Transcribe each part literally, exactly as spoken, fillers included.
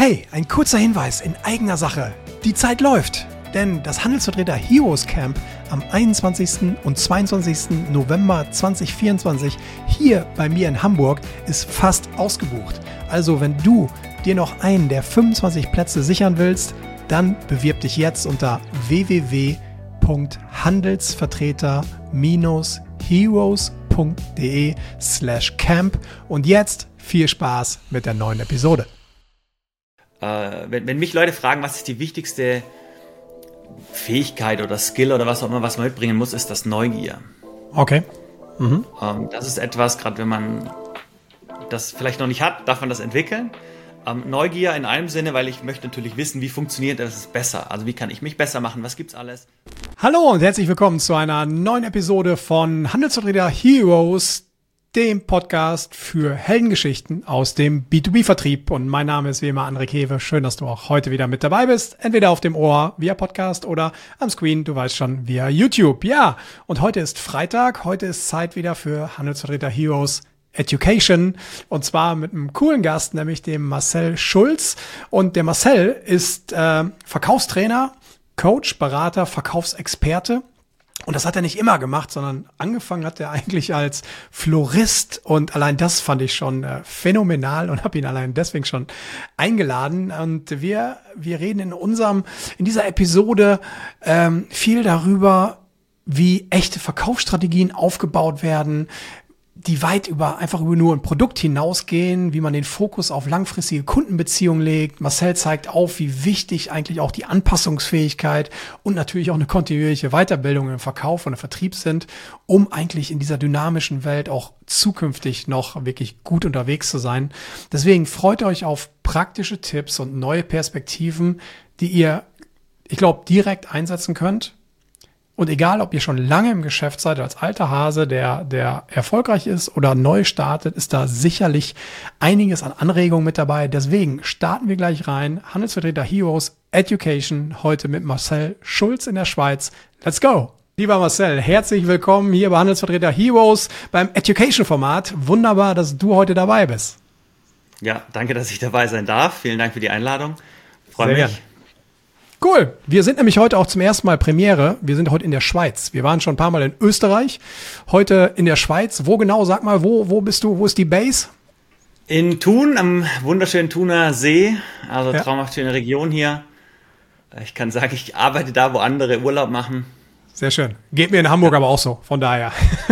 Hey, ein kurzer Hinweis in eigener Sache. Die Zeit läuft, denn das Handelsvertreter Heroes Camp am einundzwanzigsten und zweiundzwanzigsten November zweitausendvierundzwanzig hier bei mir in Hamburg ist fast ausgebucht. Also wenn du dir noch einen der fünfundzwanzig Plätze sichern willst, dann bewirb dich jetzt unter w w w punkt handelsvertreter heroes punkt de slash camp und jetzt viel Spaß mit der neuen Episode. Äh, wenn, wenn mich Leute fragen, was ist die wichtigste Fähigkeit oder Skill oder was auch immer, was man mitbringen muss, ist das Neugier. Okay. Mhm. Ähm, das ist etwas, gerade wenn man das vielleicht noch nicht hat, darf man das entwickeln. Ähm, Neugier in einem Sinne, weil ich möchte natürlich wissen, wie funktioniert das besser. Also wie kann ich mich besser machen, was gibt's alles? Hallo und herzlich willkommen zu einer neuen Episode von Handelsvertreter Heroes, dem Podcast für Heldengeschichten aus dem B zwei B-Vertrieb. Und mein Name ist wie immer André Kewe. Schön, dass du auch heute wieder mit dabei bist. Entweder auf dem Ohr via Podcast oder am Screen, du weißt schon, via YouTube. Ja, und heute ist Freitag. Heute ist Zeit wieder für Handelsvertreter Heroes Education. Und zwar mit einem coolen Gast, nämlich dem Marcel Schulz. Und der Marcel ist äh, Verkaufstrainer, Coach, Berater, Verkaufsexperte. Und das hat er nicht immer gemacht, sondern angefangen hat er eigentlich als Florist. Und allein das fand ich schon äh, phänomenal und habe ihn allein deswegen schon eingeladen. Und wir wir reden in unserem in dieser Episode ähm, viel darüber, wie echte Verkaufsstrategien aufgebaut werden, die weit über einfach über nur ein Produkt hinausgehen, wie man den Fokus auf langfristige Kundenbeziehungen legt. Marcel zeigt auf, wie wichtig eigentlich auch die Anpassungsfähigkeit und natürlich auch eine kontinuierliche Weiterbildung im Verkauf und im Vertrieb sind, um eigentlich in dieser dynamischen Welt auch zukünftig noch wirklich gut unterwegs zu sein. Deswegen freut euch auf praktische Tipps und neue Perspektiven, die ihr, ich glaube, direkt einsetzen könnt. Und egal, ob ihr schon lange im Geschäft seid, als alter Hase, der der erfolgreich ist oder neu startet, ist da sicherlich einiges an Anregungen mit dabei. Deswegen starten wir gleich rein. Handelsvertreter Heroes Education, heute mit Marcel Schulz in der Schweiz. Let's go! Lieber Marcel, herzlich willkommen hier bei Handelsvertreter Heroes beim Education-Format. Wunderbar, dass du heute dabei bist. Ja, danke, dass ich dabei sein darf. Vielen Dank für die Einladung. Freue mich. Gern. Cool. Wir sind nämlich heute auch zum ersten Mal Premiere. Wir sind heute in der Schweiz. Wir waren schon ein paar Mal in Österreich. Heute in der Schweiz. Wo genau? Sag mal, wo, wo bist du? Wo ist die Base? In Thun, am wunderschönen Thuner See. Also Ja. traumhaft schöne Region hier. Ich kann sagen, ich arbeite da, wo andere Urlaub machen. Sehr schön. Geht mir in Hamburg aber auch so. Von daher.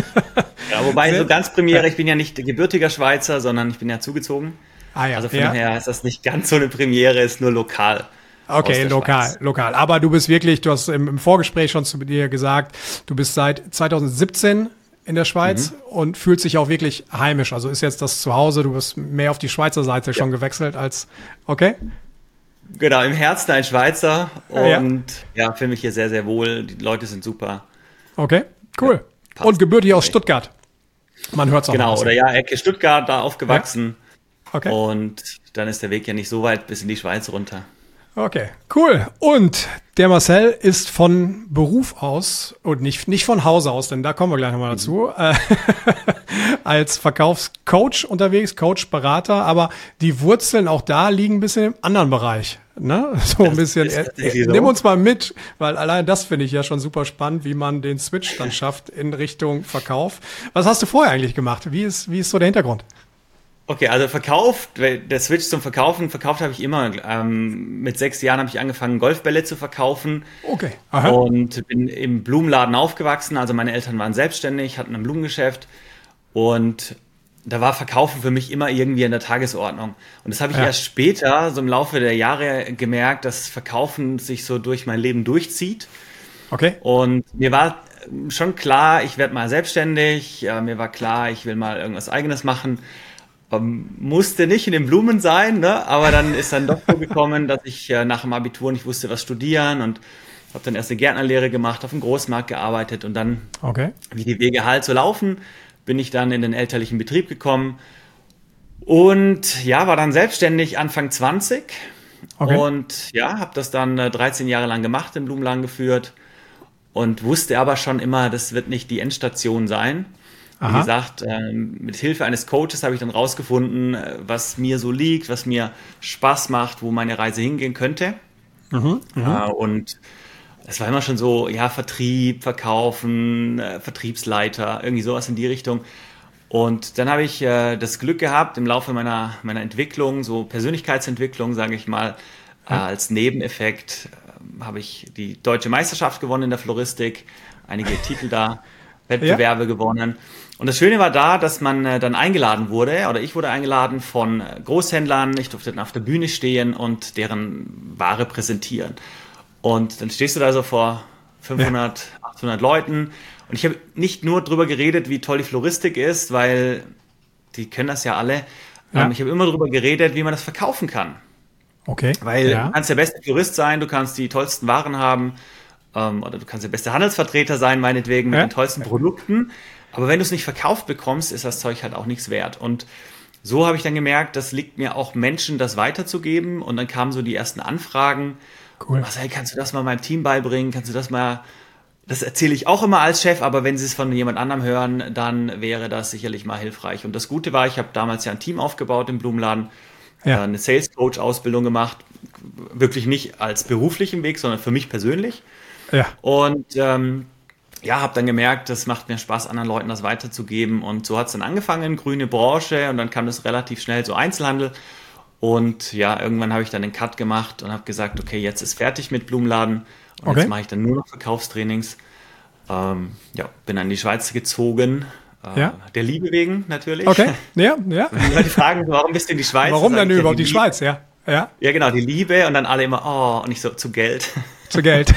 Ja, wobei Sehr- so ganz Premiere, ich bin ja nicht gebürtiger Schweizer, sondern ich bin ja zugezogen. Ah ja. Also von ja. daher ist das nicht ganz so eine Premiere, ist nur lokal. aus Okay, der lokal, Schweiz. lokal. Aber du bist wirklich, du hast im, im Vorgespräch schon zu dir gesagt, du bist seit zweitausendsiebzehn in der Schweiz Mhm. und fühlst dich auch wirklich heimisch. Also ist jetzt das Zuhause, du bist mehr auf die Schweizer Seite schon gewechselt als, okay? Genau, im Herzen ein Schweizer Ja. und ja, fühle mich hier sehr, sehr wohl. Die Leute sind super. Okay, cool. passt. Und gebürtig aus Stuttgart. Man hört es auch. Genau, noch. oder ja, Ecke Stuttgart, da aufgewachsen. Okay. Und dann ist der Weg ja nicht so weit bis in die Schweiz runter. Okay, cool. Und der Marcel ist von Beruf aus und nicht, nicht von Hause aus, denn da kommen wir gleich nochmal dazu, äh, als Verkaufscoach unterwegs, Coach, Berater, aber die Wurzeln auch da liegen ein bisschen im anderen Bereich. Ne? So ein Das bisschen. ist Äh, tatsächlich so. nimm uns mal mit, weil allein das finde ich ja schon super spannend, wie man den Switch dann schafft in Richtung Verkauf. Was hast du vorher eigentlich gemacht? Wie ist, wie ist so der Hintergrund? Okay, also verkauft, der Switch zum Verkaufen, verkauft habe ich immer. Ähm, mit sechs Jahren habe ich angefangen, Golfbälle zu verkaufen. Okay. Aha. Und bin im Blumenladen aufgewachsen. Also meine Eltern waren selbstständig, hatten ein Blumengeschäft. Und da war Verkaufen für mich immer irgendwie in der Tagesordnung. Und das habe ich Ja. erst später, so im Laufe der Jahre, gemerkt, dass Verkaufen sich so durch mein Leben durchzieht. Okay. Und mir war schon klar, ich werde mal selbstständig. Ja, mir war klar, ich will mal irgendwas Eigenes machen. Ähm, musste nicht in den Blumen sein, ne? Aber dann ist dann doch so gekommen, dass ich äh, nach dem Abitur nicht wusste, was studieren und habe dann erst eine Gärtnerlehre gemacht, auf dem Großmarkt gearbeitet und dann, Okay. wie die Wege halt so laufen, bin ich dann in den elterlichen Betrieb gekommen und ja, war dann selbstständig Anfang zwanzig Okay. und ja, habe das dann äh, dreizehn Jahre lang gemacht, den Blumenladen geführt und wusste aber schon immer, das wird nicht die Endstation sein. Wie gesagt, ähm, mit Hilfe eines Coaches habe ich dann rausgefunden, äh, was mir so liegt, was mir Spaß macht, wo meine Reise hingehen könnte. Mhm, mh. Äh, und es war immer schon so, ja, Vertrieb, Verkaufen, äh, Vertriebsleiter, irgendwie sowas in die Richtung. Und dann habe ich äh, das Glück gehabt, im Laufe meiner, meiner Entwicklung, so Persönlichkeitsentwicklung, sage ich mal, äh, Ja. als Nebeneffekt äh, habe ich die deutsche Meisterschaft gewonnen in der Floristik, einige Titel da, Wettbewerbe gewonnen. Und das Schöne war da, dass man äh, dann eingeladen wurde, oder ich wurde eingeladen von äh, Großhändlern, ich durfte dann auf der Bühne stehen und deren Ware präsentieren. Und dann stehst du da so vor fünfhundert, achthundert Leuten. Und ich habe nicht nur drüber geredet, wie toll die Floristik ist, weil die können das ja alle. Ja. Ähm, ich habe immer drüber geredet, wie man das verkaufen kann. Okay. Weil ja. du kannst der beste Florist sein, du kannst die tollsten Waren haben, ähm, oder du kannst der beste Handelsvertreter sein, meinetwegen, mit Ja. den tollsten Produkten. Aber wenn du es nicht verkauft bekommst, ist das Zeug halt auch nichts wert. Und so habe ich dann gemerkt, das liegt mir auch Menschen, das weiterzugeben. Und dann kamen so die ersten Anfragen. Cool. Marcel, kannst du das mal meinem Team beibringen? Kannst du das mal... Das erzähle ich auch immer als Chef, aber wenn Sie es von jemand anderem hören, dann wäre das sicherlich mal hilfreich. Und das Gute war, ich habe damals ja ein Team aufgebaut im Blumenladen, Ja. äh, eine Sales Coach Ausbildung gemacht, wirklich nicht als beruflichen Weg, sondern für mich persönlich. Ja. Und ähm, ja, habe dann gemerkt, das macht mir Spaß, anderen Leuten das weiterzugeben. Und so hat es dann angefangen, grüne Branche, und dann kam das relativ schnell so Einzelhandel. Und ja, irgendwann habe ich dann den Cut gemacht und habe gesagt, okay, jetzt ist fertig mit Blumenladen. Und Okay. jetzt mache ich dann nur noch Verkaufstrainings. Ähm, ja, bin dann in die Schweiz gezogen. Äh, Ja. Der Liebe wegen natürlich. Okay. Ja, ja. Die Leute fragen, warum bist du in die Schweiz? Warum Dann denn sage ich, überhaupt ja, die Liebe. Schweiz? Ja. Ja. Ja, genau, die Liebe, und dann alle immer, oh, und ich so, zu Geld. Zu Geld.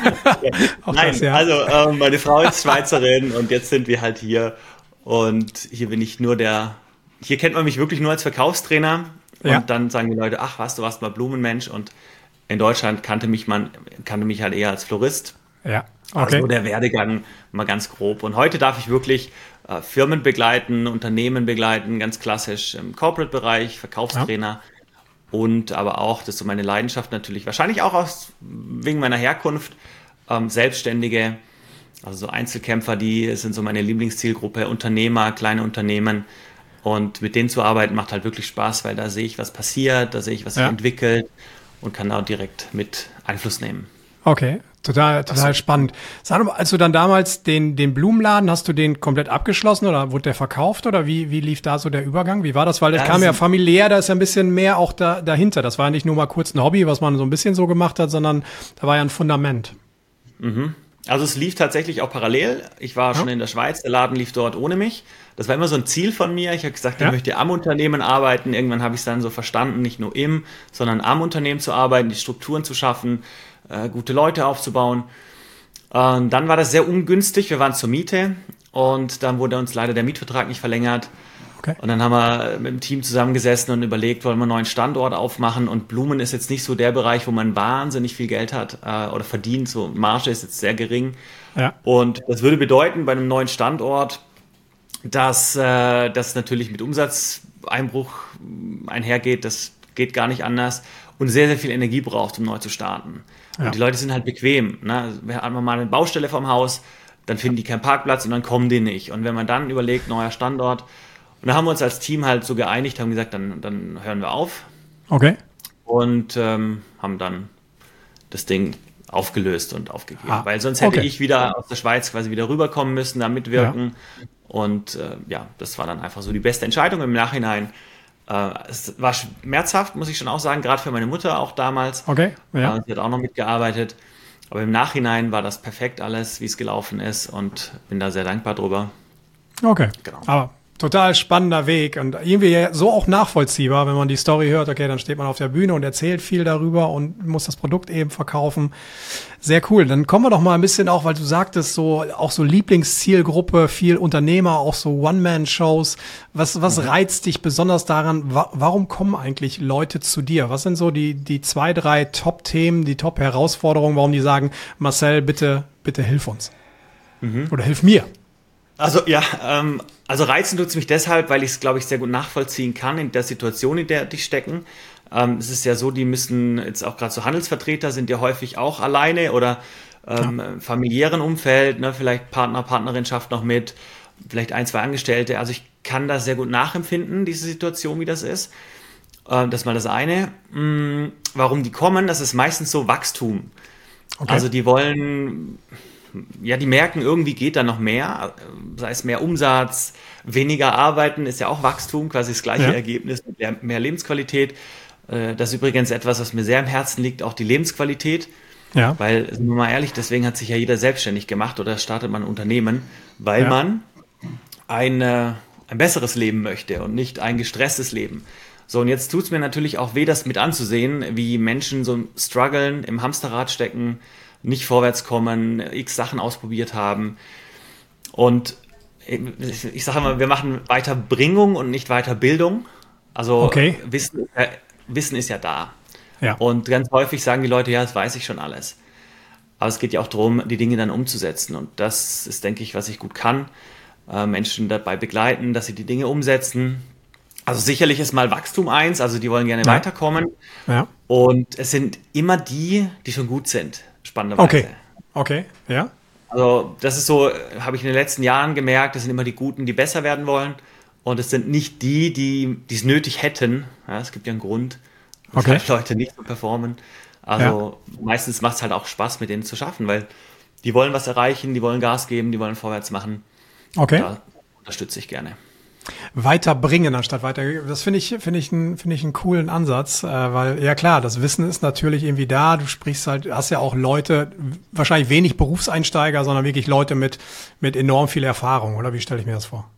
Auch Nein, das, ja. also ähm, meine Frau ist Schweizerin und jetzt sind wir halt hier. Und hier bin ich nur der, hier kennt man mich wirklich nur als Verkaufstrainer. Und Ja. dann sagen die Leute, ach was, du warst mal Blumenmensch. Und in Deutschland kannte mich man, kannte mich halt eher als Florist. Ja. Okay. Also der Werdegang mal ganz grob. Und heute darf ich wirklich äh, Firmen begleiten, Unternehmen begleiten, ganz klassisch im Corporate-Bereich, Verkaufstrainer. Und aber auch, das ist so meine Leidenschaft natürlich, wahrscheinlich auch aus, wegen meiner Herkunft, ähm, Selbstständige, also so Einzelkämpfer, die sind so meine Lieblingszielgruppe, Unternehmer, kleine Unternehmen. Und mit denen zu arbeiten macht halt wirklich Spaß, weil da sehe ich, was passiert, da sehe ich, was sich Ja. entwickelt und kann da direkt mit Einfluss nehmen. Okay, total, total spannend. Sag doch mal, als du dann damals den, den Blumenladen, hast du den komplett abgeschlossen oder wurde der verkauft oder wie, wie lief da so der Übergang? Wie war das? Weil das Ja, kam das ja ist- familiär, da ist ja ein bisschen mehr auch da, dahinter. Das war ja nicht nur mal kurz ein Hobby, was man so ein bisschen so gemacht hat, sondern da war ja ein Fundament. Also es lief tatsächlich auch parallel. Ich war schon in der Schweiz, der Laden lief dort ohne mich. Das war immer so ein Ziel von mir. Ich habe gesagt, Ja. ich möchte am Unternehmen arbeiten. Irgendwann habe ich es dann so verstanden, nicht nur im, sondern am Unternehmen zu arbeiten, die Strukturen zu schaffen, äh, gute Leute aufzubauen. Und dann war das sehr ungünstig. Wir waren zur Miete und dann wurde uns leider der Mietvertrag nicht verlängert. Okay. Und dann haben wir mit dem Team zusammengesessen und überlegt, wollen wir einen neuen Standort aufmachen. Und Blumen ist jetzt nicht so der Bereich, wo man wahnsinnig viel Geld hat äh, oder verdient. So Marge ist jetzt sehr gering. Ja. Und das würde bedeuten, bei einem neuen Standort, dass äh, das natürlich mit Umsatzeinbruch einhergeht. Das geht gar nicht anders. Und sehr, sehr viel Energie braucht, um neu zu starten. Ja. Und die Leute sind halt bequem. Ne? Also wir haben mal eine Baustelle vorm Haus, dann finden die keinen Parkplatz und dann kommen die nicht. Und wenn man dann überlegt, neuer Standort, und da haben wir uns als Team halt so geeinigt, haben gesagt, dann, dann hören wir auf Okay. und ähm, haben dann das Ding aufgelöst und aufgegeben. Ah, Weil sonst hätte okay. ich wieder aus der Schweiz quasi wieder rüberkommen müssen, da mitwirken. Und äh, ja, das war dann einfach so die beste Entscheidung im Nachhinein. Äh, es war schmerzhaft, muss ich schon auch sagen, gerade für meine Mutter auch damals. Okay. Ja. Äh, sie hat auch noch mitgearbeitet. Aber im Nachhinein war das perfekt alles, wie es gelaufen ist, und bin da sehr dankbar drüber. Okay. Genau. Aber total spannender Weg und irgendwie ja so auch nachvollziehbar, wenn man die Story hört, okay, dann steht man auf der Bühne und erzählt viel darüber und muss das Produkt eben verkaufen. Sehr cool. Dann kommen wir doch mal ein bisschen auch, weil du sagtest, so auch so Lieblingszielgruppe, viel Unternehmer, auch so One-Man-Shows. Was, was reizt dich besonders daran? Wa- warum kommen eigentlich Leute zu dir? Was sind so die, die zwei, drei Top-Themen, die Top-Herausforderungen, warum die sagen, Marcel, bitte, bitte hilf uns. Oder hilf mir. Also ja, ähm, also reizen tut es mich deshalb, weil ich es, glaube ich, sehr gut nachvollziehen kann in der Situation, in der die stecken. Ähm, es ist ja so, die müssen jetzt auch gerade so Handelsvertreter sind ja häufig auch alleine oder ähm, familiären Umfeld, ne, vielleicht Partner, Partnerinschaft noch mit. vielleicht ein, zwei Angestellte. Also ich kann das sehr gut nachempfinden, diese Situation, wie das ist. Äh, das ist mal das eine. Hm, warum die kommen, das ist meistens so Wachstum. Okay. Also die wollen, ja, die merken, irgendwie geht da noch mehr, sei es mehr Umsatz, weniger arbeiten, ist ja auch Wachstum, quasi das gleiche ja. Ergebnis, mehr, mehr Lebensqualität. Das ist übrigens etwas, was mir sehr am Herzen liegt, auch die Lebensqualität. Ja. Weil, sind wir mal ehrlich, deswegen hat sich ja jeder selbstständig gemacht oder startet man ein Unternehmen, weil ja. man ein, äh, ein besseres Leben möchte und nicht ein gestresstes Leben. So, und jetzt tut es mir natürlich auch weh, das mit anzusehen, wie Menschen so strugglen, im Hamsterrad stecken, nicht vorwärts kommen, x Sachen ausprobiert haben. Und ich, ich sage immer, wir machen Weiterbringung und nicht Weiterbildung. Also okay. Wissen, äh, Wissen ist ja da. Ja. Und ganz häufig sagen die Leute, ja, das weiß ich schon alles. Aber es geht ja auch darum, die Dinge dann umzusetzen. Und das ist, denke ich, was ich gut kann. Äh, Menschen dabei begleiten, dass sie die Dinge umsetzen. Also sicherlich ist mal Wachstum eins, also die wollen gerne ja. weiterkommen. Ja. Und es sind immer die, die schon gut sind, spannenderweise. Okay, okay, ja. Also das ist so, habe ich in den letzten Jahren gemerkt, das sind immer die Guten, die besser werden wollen. Und es sind nicht die, die es nötig hätten. Ja, es gibt ja einen Grund, weshalb okay. Leute nicht so performen. Also ja. meistens macht es halt auch Spaß, mit denen zu schaffen, weil die wollen was erreichen, die wollen Gas geben, die wollen vorwärts machen. Okay. Da unterstütze ich gerne. Weiterbringen anstatt weiter. Das finde ich, finde ich, einen, finde ich einen coolen Ansatz, äh, weil, ja klar, das Wissen ist natürlich irgendwie da. Du sprichst halt, hast ja auch Leute, wahrscheinlich wenig Berufseinsteiger, sondern wirklich Leute mit, mit enorm viel Erfahrung, oder wie stelle ich mir das vor?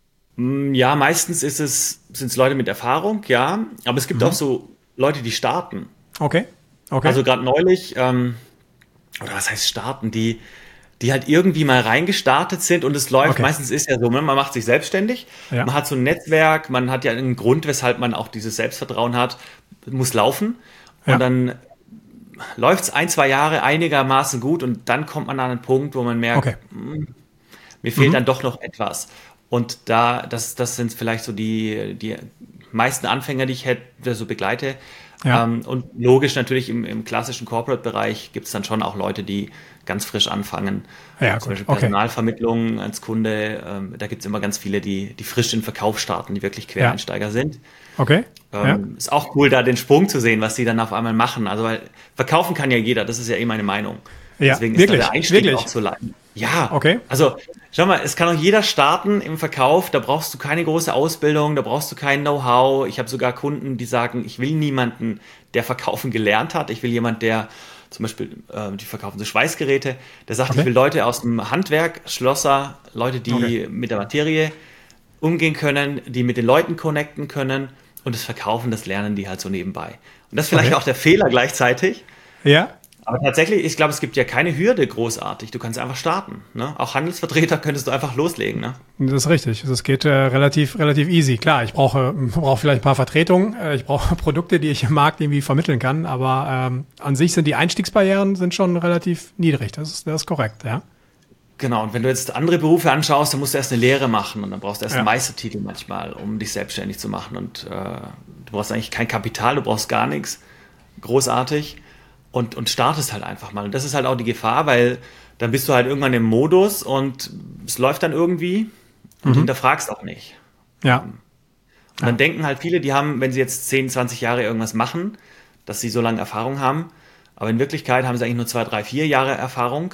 Ja, meistens ist es, sind es Leute mit Erfahrung, ja. Aber es gibt mhm. auch so Leute, die starten. Okay. Okay. Also gerade neulich, ähm, oder was heißt starten, die, die halt irgendwie mal reingestartet sind und es läuft, okay. meistens ist ja so, man macht sich selbstständig, ja. man hat so ein Netzwerk, man hat ja einen Grund, weshalb man auch dieses Selbstvertrauen hat, muss laufen und ja. dann läuft es ein, zwei Jahre einigermaßen gut und dann kommt man an einen Punkt, wo man merkt, okay. mh, mir fehlt mhm. dann doch noch etwas. Und da, das, das sind vielleicht so die, die meisten Anfänger, die ich hätte, so begleite. Ja. Ähm, und logisch natürlich im, im klassischen Corporate-Bereich gibt es dann schon auch Leute, die ganz frisch anfangen. Ja, Zum gut. Beispiel Personalvermittlung okay. als Kunde. Ähm, da gibt es immer ganz viele, die, die frisch in den Verkauf starten, die wirklich Quereinsteiger ja. sind. Okay. Ähm, ja. Ist auch cool, da den Sprung zu sehen, was die dann auf einmal machen. Also weil verkaufen kann ja jeder, das ist ja eh meine Meinung. Ja, Deswegen wirklich, ist da der Einstieg wirklich? auch so leicht. Ja, okay. Also schau mal, es kann auch jeder starten im Verkauf, da brauchst du keine große Ausbildung, da brauchst du kein Know-how. Ich habe sogar Kunden, die sagen, ich will niemanden, der verkaufen gelernt hat. Ich will jemand, der zum Beispiel, äh, die verkaufen so Schweißgeräte, der sagt, okay. ich will Leute aus dem Handwerk, Schlosser, Leute, die okay. mit der Materie umgehen können, die mit den Leuten connecten können und das Verkaufen, das lernen die halt so nebenbei. Und das ist vielleicht okay. auch der Fehler gleichzeitig. Ja. Aber tatsächlich, ich glaube, es gibt ja keine Hürde großartig. Du kannst einfach starten. Ne? Auch Handelsvertreter könntest du einfach loslegen. Ne? Das ist richtig. Es geht äh, relativ relativ easy. Klar, ich brauche brauche vielleicht ein paar Vertretungen. Äh, ich brauche Produkte, die ich im Markt irgendwie vermitteln kann. Aber ähm, an sich sind die Einstiegsbarrieren sind schon relativ niedrig. Das ist, das ist korrekt, ja. Genau. Und wenn du jetzt andere Berufe anschaust, dann musst du erst eine Lehre machen. Und dann brauchst du erst ja. einen Meistertitel manchmal, um dich selbstständig zu machen. Und äh, du brauchst eigentlich kein Kapital, du brauchst gar nichts. Großartig. Und, und startest halt einfach mal. Und das ist halt auch die Gefahr, weil dann bist du halt irgendwann im Modus und es läuft dann irgendwie und mhm. hinterfragst auch nicht. Ja. Und dann ja. denken halt viele, die haben, wenn sie jetzt zehn, zwanzig Jahre irgendwas machen, dass sie so lange Erfahrung haben. Aber in Wirklichkeit haben sie eigentlich nur zwei, drei, vier Jahre Erfahrung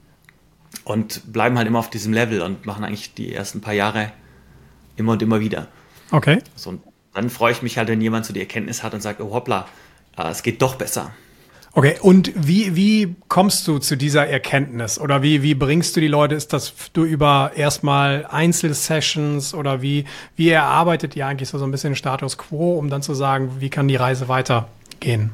und bleiben halt immer auf diesem Level und machen eigentlich die ersten paar Jahre immer und immer wieder. Okay. So, und dann freue ich mich halt, wenn jemand so die Erkenntnis hat und sagt, oh hoppla, es geht doch besser. Okay, und wie, wie kommst du zu dieser Erkenntnis? Oder wie, wie bringst du die Leute? Ist das du über erstmal Einzelsessions oder wie, wie erarbeitet ihr eigentlich so, so ein bisschen Status Quo, um dann zu sagen, wie kann die Reise weitergehen?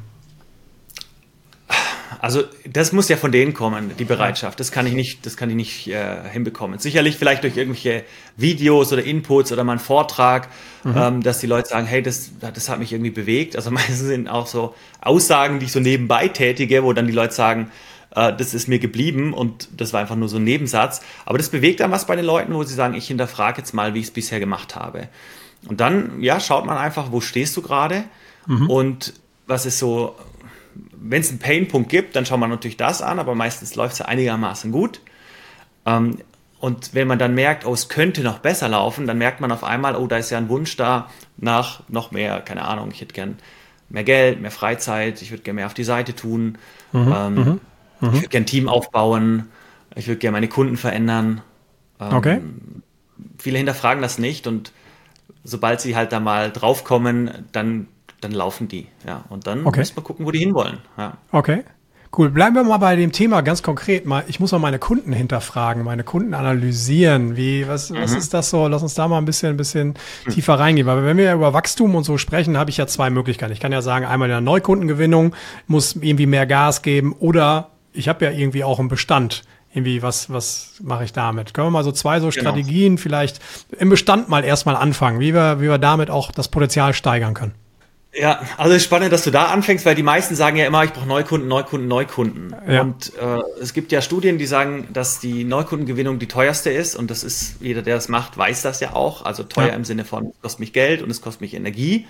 Also das muss ja von denen kommen, die Bereitschaft. Das kann ich nicht, das kann ich nicht äh, hinbekommen. Sicherlich vielleicht durch irgendwelche Videos oder Inputs oder mal einen Vortrag, mhm. ähm, dass die Leute sagen, hey, das, das hat mich irgendwie bewegt. Also meistens sind auch so Aussagen, die ich so nebenbei tätige, wo dann die Leute sagen, äh, das ist mir geblieben und das war einfach nur so ein Nebensatz. Aber das bewegt dann was bei den Leuten, wo sie sagen, ich hinterfrage jetzt mal, wie ich es bisher gemacht habe. Und dann, ja, schaut man einfach, wo stehst du gerade mhm. und was ist so... Wenn es einen Painpunkt gibt, dann schaut man natürlich das an, aber meistens läuft es ja einigermaßen gut. Und Und wenn man dann merkt, oh, es könnte noch besser laufen, dann merkt man auf einmal, oh, da ist ja ein Wunsch da nach noch mehr, keine Ahnung, ich hätte gern mehr Geld, mehr Freizeit, ich würde gerne mehr auf die Seite tun, mhm, ähm, mhm. ich würde gerne ein Team aufbauen, ich würde gerne meine Kunden verändern. Ähm, okay. Viele hinterfragen das nicht und sobald sie halt da mal draufkommen, dann, dann laufen die. Ja. Und dann okay. muss man gucken, wo die hinwollen. Ja. Okay. Cool, bleiben wir mal bei dem Thema ganz konkret. Mal, ich muss mal meine Kunden hinterfragen, meine Kunden analysieren. Wie, was, mhm. was ist das so? Lass uns da mal ein bisschen, ein bisschen mhm. tiefer reingehen. Weil wenn wir über Wachstum und so sprechen, habe ich ja zwei Möglichkeiten. Ich kann ja sagen, einmal in der Neukundengewinnung muss irgendwie mehr Gas geben oder ich habe ja irgendwie auch einen Bestand. Irgendwie, was, was mache ich damit? Können wir mal so zwei so genau. Strategien vielleicht im Bestand mal erstmal anfangen, wie wir, wie wir damit auch das Potenzial steigern können? Ja, also es ist spannend, dass du da anfängst, weil die meisten sagen ja immer, ich brauche Neukunden, Neukunden, Neukunden. Ja. Und äh, es gibt ja Studien, die sagen, dass die Neukundengewinnung die teuerste ist und das ist, jeder, der das macht, weiß das ja auch. Also teuer ja. im Sinne von, es kostet mich Geld und es kostet mich Energie.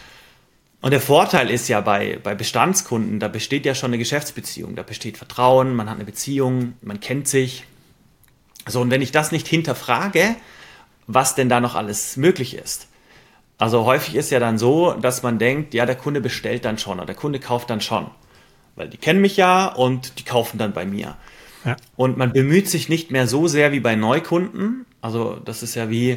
Und der Vorteil ist ja bei, bei Bestandskunden, da besteht ja schon eine Geschäftsbeziehung, da besteht Vertrauen, man hat eine Beziehung, man kennt sich. So, und wenn ich das nicht hinterfrage, was denn da noch alles möglich ist. Also häufig ist ja dann so, dass man denkt, ja, der Kunde bestellt dann schon oder der Kunde kauft dann schon. Weil die kennen mich ja und die kaufen dann bei mir. Ja. Und man bemüht sich nicht mehr so sehr wie bei Neukunden. Also das ist ja wie,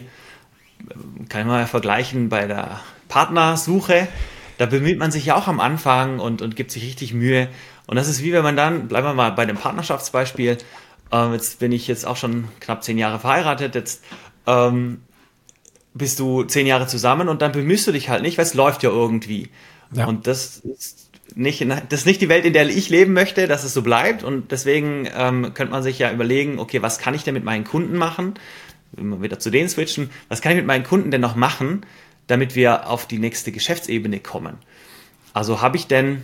kann man ja vergleichen bei der Partnersuche. Da bemüht man sich ja auch am Anfang und, und gibt sich richtig Mühe. Und das ist wie wenn man dann, bleiben wir mal bei dem Partnerschaftsbeispiel, äh, jetzt bin ich jetzt auch schon knapp zehn Jahre verheiratet, jetzt ähm, bist du zehn Jahre zusammen und dann bemühst du dich halt nicht, weil es läuft ja irgendwie. Ja. Und das ist, nicht, das ist nicht die Welt, in der ich leben möchte, dass es so bleibt. Und deswegen ähm, könnte man sich ja überlegen, okay, was kann ich denn mit meinen Kunden machen? Wenn wir wieder zu denen switchen, was kann ich mit meinen Kunden denn noch machen, damit wir auf die nächste Geschäftsebene kommen? Also habe ich denn,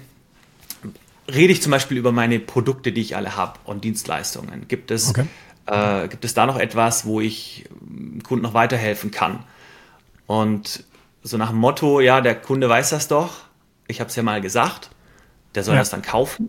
rede ich zum Beispiel über meine Produkte, die ich alle habe und Dienstleistungen? Gibt es, okay. äh, gibt es da noch etwas, wo ich Kunden noch weiterhelfen kann? Und so nach dem Motto, ja, der Kunde weiß das doch, ich habe es ja mal gesagt, der soll ja. das dann kaufen.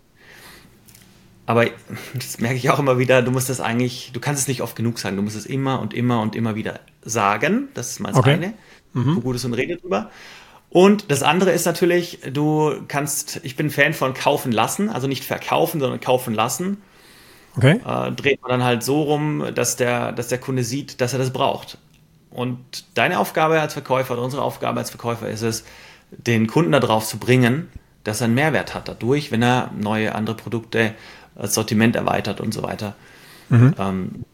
Aber das merke ich auch immer wieder, du musst das eigentlich, du kannst es nicht oft genug sagen, du musst es immer und immer und immer wieder sagen. Das ist mal das okay. eine. Mhm. Gutes und Rede drüber. Und das andere ist natürlich, du kannst, ich bin Fan von kaufen lassen, also nicht verkaufen, sondern kaufen lassen. Okay. Äh, dreht man dann halt so rum, dass der, dass der Kunde sieht, dass er das braucht. Und deine Aufgabe als Verkäufer oder unsere Aufgabe als Verkäufer ist es, den Kunden darauf zu bringen, dass er einen Mehrwert hat dadurch, wenn er neue, andere Produkte, das Sortiment erweitert und so weiter. Mhm. Ähm,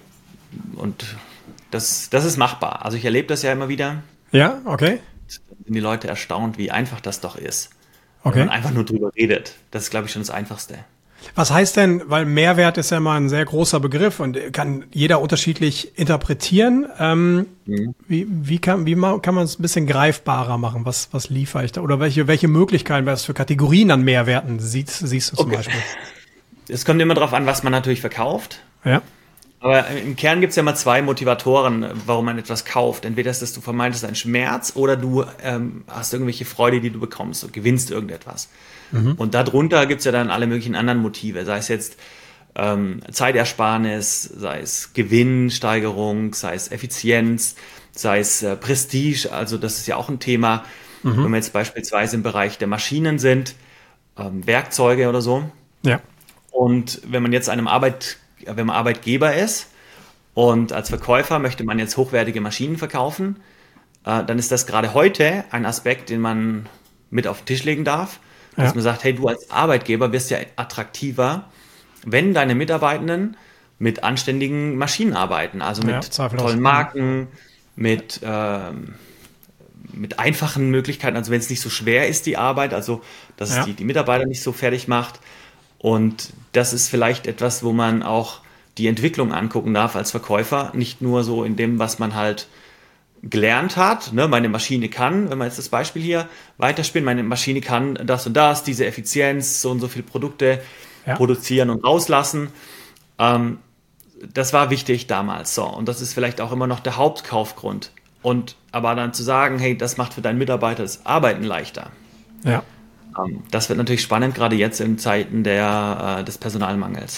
und das, das ist machbar. Also ich erlebe das ja immer wieder. Ja, okay. Dann sind die Leute erstaunt, wie einfach das doch ist. Okay. Wenn man einfach nur drüber redet. Das ist, glaube ich, schon das Einfachste. Was heißt denn, weil Mehrwert ist ja immer ein sehr großer Begriff und kann jeder unterschiedlich interpretieren. Ähm, mhm. wie, wie, kann, wie kann man es ein bisschen greifbarer machen? Was, was liefere ich da? Oder welche, welche Möglichkeiten, was für Kategorien an Mehrwerten siehst, siehst du zum okay. Beispiel? Es kommt immer darauf an, was man natürlich verkauft. Ja. Aber im Kern gibt es ja immer zwei Motivatoren, warum man etwas kauft. Entweder ist das, du vermeidest einen Schmerz oder du ähm, hast irgendwelche Freude, die du bekommst und gewinnst irgendetwas. Mhm. Und darunter gibt es ja dann alle möglichen anderen Motive, sei es jetzt ähm, Zeitersparnis, sei es Gewinnsteigerung, sei es Effizienz, sei es äh, Prestige, also das ist ja auch ein Thema, mhm. wenn wir jetzt beispielsweise im Bereich der Maschinen sind, ähm, Werkzeuge oder so. Ja. Und wenn man jetzt einem Arbeit wenn man Arbeitgeber ist und als Verkäufer möchte man jetzt hochwertige Maschinen verkaufen, äh, dann ist das gerade heute ein Aspekt, den man mit auf den Tisch legen darf, ja. dass man sagt, hey, du als Arbeitgeber wirst ja attraktiver, wenn deine Mitarbeitenden mit anständigen Maschinen arbeiten, also mit ja, tollen Marken, mit, äh, mit einfachen Möglichkeiten, also wenn es nicht so schwer ist, die Arbeit, also dass ja. es die, die Mitarbeiter nicht so fertig macht. Und das ist vielleicht etwas, wo man auch die Entwicklung angucken darf als Verkäufer, nicht nur so in dem, was man halt gelernt hat, ne, meine Maschine kann, wenn man jetzt das Beispiel hier weiterspielt, meine Maschine kann das und das, diese Effizienz, so und so viele Produkte ja. produzieren und rauslassen. Ähm, das war wichtig damals so und das ist vielleicht auch immer noch der Hauptkaufgrund. Und aber dann zu sagen, hey, das macht für deinen Mitarbeiter das Arbeiten leichter. Ja. Das wird natürlich spannend, gerade jetzt in Zeiten der, äh, des Personalmangels.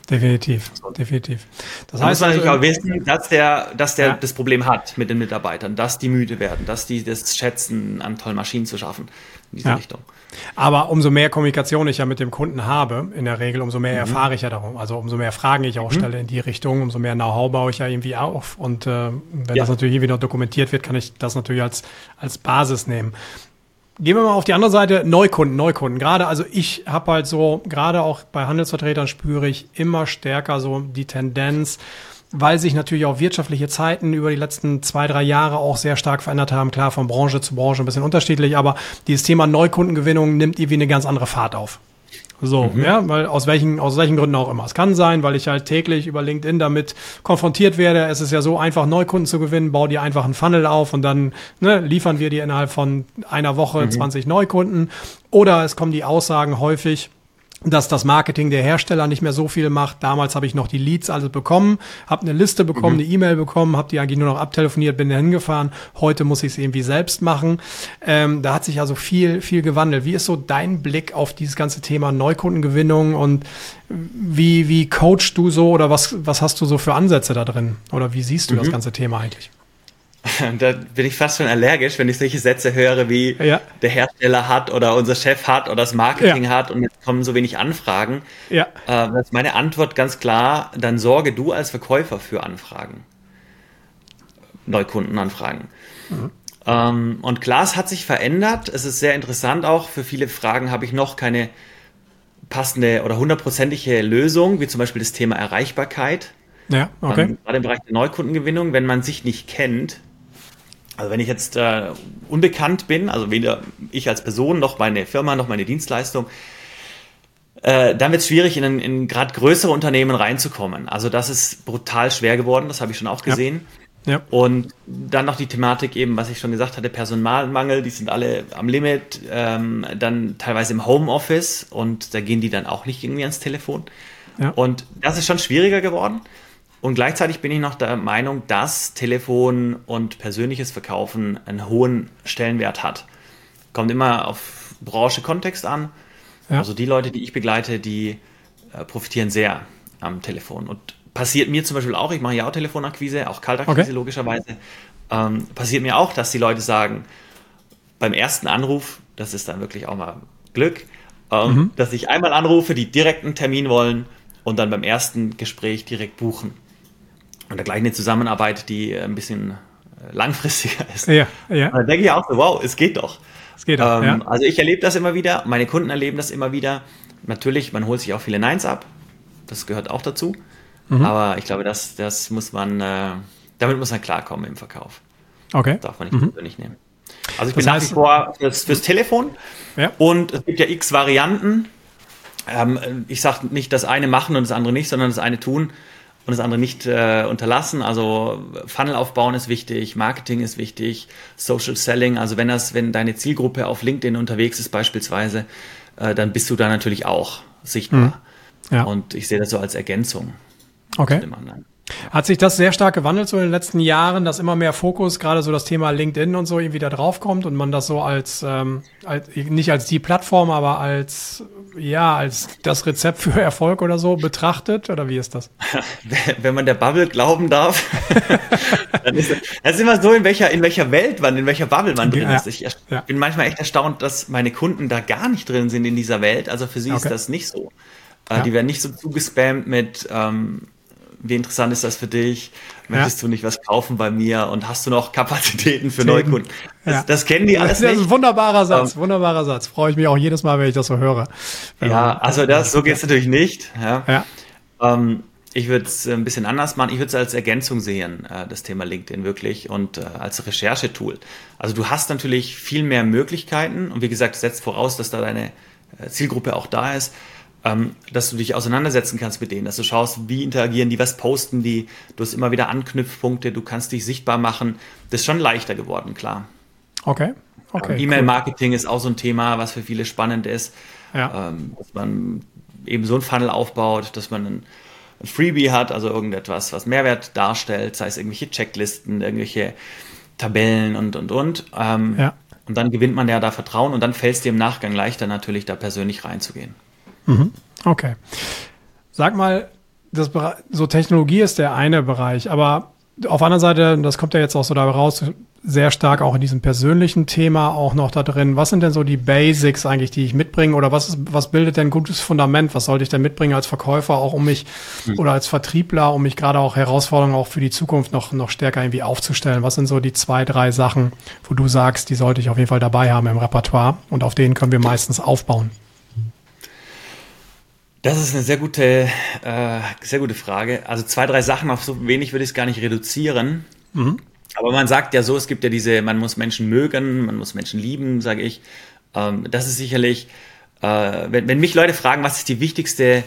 definitiv, definitiv. Das da heißt, muss man natürlich also, auch wissen, dass der, dass der ja. das Problem hat mit den Mitarbeitern, dass die müde werden, dass die das schätzen, an tollen Maschinen zu schaffen in diese ja. Richtung. Aber umso mehr Kommunikation ich ja mit dem Kunden habe, in der Regel, umso mehr Mhm. erfahre ich ja darum. Also umso mehr Fragen ich auch Mhm. stelle in die Richtung, umso mehr Know-how baue ich ja irgendwie auf. Und äh, wenn Ja. das natürlich irgendwie noch dokumentiert wird, kann ich das natürlich als, als Basis nehmen. Gehen wir mal auf die andere Seite, Neukunden, Neukunden. Gerade, also ich habe halt so, gerade auch bei Handelsvertretern spüre ich immer stärker so die Tendenz, weil sich natürlich auch wirtschaftliche Zeiten über die letzten zwei, drei Jahre auch sehr stark verändert haben. Klar, von Branche zu Branche ein bisschen unterschiedlich, aber dieses Thema Neukundengewinnung nimmt irgendwie eine ganz andere Fahrt auf. So, Mhm. ja, weil aus welchen, aus welchen Gründen auch immer. Es kann sein, weil ich halt täglich über LinkedIn damit konfrontiert werde. Es ist ja so einfach, Neukunden zu gewinnen. Bau dir einfach einen Funnel auf und dann ne, liefern wir dir innerhalb von einer Woche Mhm. zwanzig Neukunden. Oder es kommen die Aussagen häufig, dass das Marketing der Hersteller nicht mehr so viel macht. Damals habe ich noch die Leads alles bekommen, habe eine Liste bekommen, Mhm. eine E-Mail bekommen, habe die eigentlich nur noch abtelefoniert, bin da hingefahren. Heute muss ich es irgendwie selbst machen. Ähm, da hat sich also viel, viel gewandelt. Wie ist so dein Blick auf dieses ganze Thema Neukundengewinnung und wie, wie coachst du so oder was, was hast du so für Ansätze da drin? Oder wie siehst du Mhm. das ganze Thema eigentlich? Da bin ich fast schon allergisch, wenn ich solche Sätze höre wie Ja. der Hersteller hat oder unser Chef hat oder das Marketing Ja. hat und jetzt kommen so wenig Anfragen. Ja. Äh, das ist meine Antwort ganz klar, dann sorge du als Verkäufer für Anfragen. Neukundenanfragen. Mhm. Ähm, und klar, es hat sich verändert. Es ist sehr interessant auch. Für viele Fragen habe ich noch keine passende oder hundertprozentige Lösung, wie zum Beispiel das Thema Erreichbarkeit. Ja, okay. Ähm, gerade im Bereich der Neukundengewinnung, wenn man sich nicht kennt. Also wenn ich jetzt äh, unbekannt bin, also weder ich als Person noch meine Firma noch meine Dienstleistung, äh, dann wird es schwierig, in, in gerade größere Unternehmen reinzukommen. Also das ist brutal schwer geworden, das habe ich schon auch gesehen. Ja. Ja. Und dann noch die Thematik eben, was ich schon gesagt hatte, Personalmangel, die sind alle am Limit, ähm, dann teilweise im Homeoffice und da gehen die dann auch nicht irgendwie ans Telefon. Ja. Und das ist schon schwieriger geworden. Und gleichzeitig bin ich noch der Meinung, dass Telefon und persönliches Verkaufen einen hohen Stellenwert hat. Kommt immer auf Branche, Kontext an. Ja. Also die Leute, die ich begleite, die äh, profitieren sehr am Telefon. Und passiert mir zum Beispiel auch, ich mache ja auch Telefonakquise, auch Kaltakquise okay. logischerweise, ähm, passiert mir auch, dass die Leute sagen, beim ersten Anruf, das ist dann wirklich auch mal Glück, ähm, mhm. dass ich einmal anrufe, die direkt einen Termin wollen und dann beim ersten Gespräch direkt buchen. Und da gleich eine Zusammenarbeit, die ein bisschen langfristiger ist. Ja, ja. Da denke ich auch so, wow, es geht doch. Es geht doch, ähm, ja. Also ich erlebe das immer wieder, meine Kunden erleben das immer wieder. Natürlich, man holt sich auch viele Neins ab, das gehört auch dazu. Mhm. Aber ich glaube, das, das muss man, äh, damit muss man klarkommen im Verkauf. Okay. Das darf man nicht persönlich mhm. nehmen. Also ich das bin heißt, nach wie vor fürs, fürs Telefon ja. und es gibt ja x Varianten. Ähm, ich sage nicht das eine machen und das andere nicht, sondern das eine tun und das andere nicht äh, unterlassen. Also Funnel aufbauen ist wichtig, Marketing ist wichtig, Social Selling. Also wenn das, wenn deine Zielgruppe auf LinkedIn unterwegs ist beispielsweise, äh, dann bist du da natürlich auch sichtbar. Mhm. Ja. Und ich sehe das so als Ergänzung. Okay. Hat sich das sehr stark gewandelt so in den letzten Jahren, dass immer mehr Fokus, gerade so das Thema LinkedIn und so irgendwie da drauf kommt und man das so als, ähm, als nicht als die Plattform, aber als ja als das Rezept für Erfolg oder so betrachtet? Oder wie ist das? Wenn man der Bubble glauben darf, dann ist das ist immer so, in welcher in welcher Welt man, in welcher Bubble man drin ja. ist. Ich ja. bin manchmal echt erstaunt, dass meine Kunden da gar nicht drin sind in dieser Welt. Also für sie okay. ist das nicht so. Äh, ja. Die werden nicht so zugespammt mit ähm, wie interessant ist das für dich? Möchtest ja. du nicht was kaufen bei mir? Und hast du noch Kapazitäten für Neukunden? Das, ja. das kennen die alles das ist nicht. Ein wunderbarer Satz, um, wunderbarer Satz. Freue ich mich auch jedes Mal, wenn ich das so höre. Ja, also das, so geht es natürlich nicht. Ja. Ja. Ähm, ich würde es ein bisschen anders machen. Ich würde es als Ergänzung sehen, äh, das Thema LinkedIn wirklich und äh, als Recherchetool. Also du hast natürlich viel mehr Möglichkeiten und wie gesagt, setzt voraus, dass da deine äh, Zielgruppe auch da ist. Ähm, dass du dich auseinandersetzen kannst mit denen, dass du schaust, wie interagieren die, was posten die, du hast immer wieder Anknüpfpunkte, du kannst dich sichtbar machen. Das ist schon leichter geworden, klar. Okay, okay. Ähm, E-Mail-Marketing cool. ist auch so ein Thema, was für viele spannend ist. Ja. Ähm, dass man eben so ein Funnel aufbaut, dass man ein, ein Freebie hat, also irgendetwas, was Mehrwert darstellt, sei es irgendwelche Checklisten, irgendwelche Tabellen und, und, und. Ähm, ja. Und dann gewinnt man ja da Vertrauen und dann fällt es dir im Nachgang leichter, natürlich da persönlich reinzugehen. Okay. Sag mal, das, so Technologie ist der eine Bereich, aber auf der anderen Seite, das kommt ja jetzt auch so dabei raus, sehr stark auch in diesem persönlichen Thema auch noch da drin. Was sind denn so die Basics eigentlich, die ich mitbringe? Oder was ist, was bildet denn ein gutes Fundament? Was sollte ich denn mitbringen als Verkäufer, auch um mich mhm. oder als Vertriebler, um mich gerade auch Herausforderungen auch für die Zukunft noch, noch stärker irgendwie aufzustellen? Was sind so die zwei, drei Sachen, wo du sagst, die sollte ich auf jeden Fall dabei haben im Repertoire und auf denen können wir meistens aufbauen? Das ist eine sehr gute, äh, sehr gute Frage. Also zwei, drei Sachen, auf so wenig würde ich es gar nicht reduzieren. Mhm. Aber man sagt ja so, es gibt ja diese, man muss Menschen mögen, man muss Menschen lieben, sage ich. Ähm, das ist sicherlich, äh, wenn, wenn mich Leute fragen, was ist die wichtigste